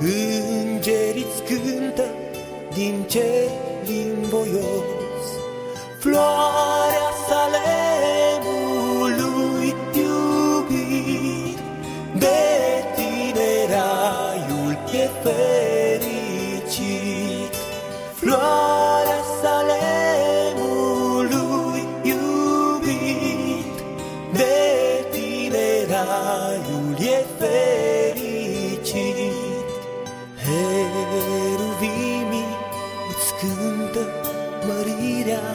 Îngerii-ți cântă din cer linvoios, floarea Salemului iubit. De tine raiul e fericit, floarea Salemului iubit. De tine raiul e fericit. Heruvimii îți cântă mărirea,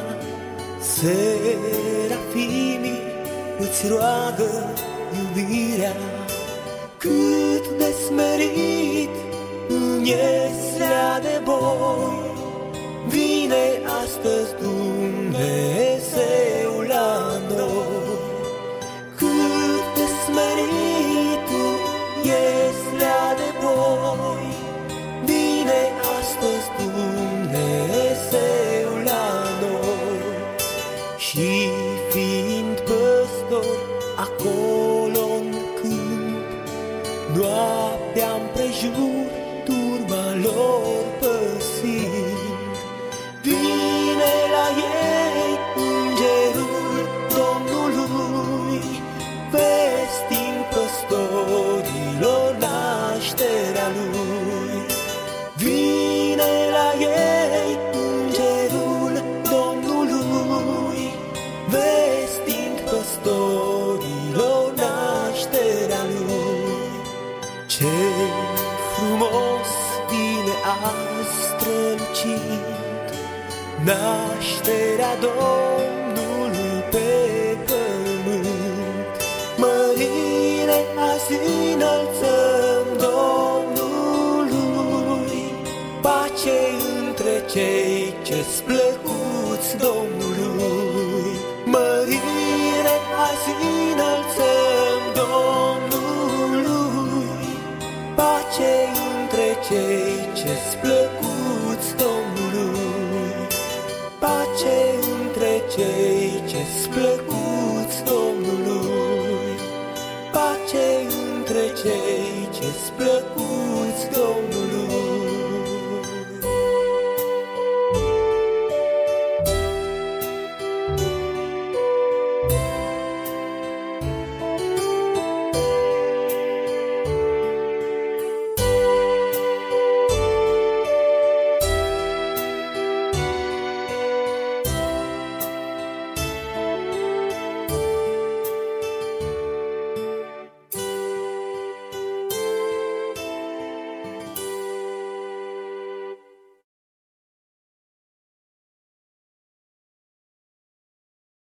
serafimii îți roagă iubirea. Cât de smerit în ieslea de boi vine astăzi Dumnezeu la noi. Cât de smerit în ieslea de boi vine astăzi Dumnezeu la noi. Și fiind păstori acolo-n câmp, noaptea împrejur turma lor păsind, vine la ei îngerul Domnului, vestind păstorilor nașterea lui. Vine la ei îngerul Domnului, vestind păstorilor nașterea lui. Ce frumos vine azi strălucind nașterea Domnului pe pământ. Mărire azi înălțăm Domnului, pace între cei ce-s plăcuți Domnului. Mărire azi înălțăm Domnului, pace între cei ce-s plăcuți Domnului. Pace între cei ce-s plăcuți Domnului. Pace între cei ce-s plăcuți Domnului.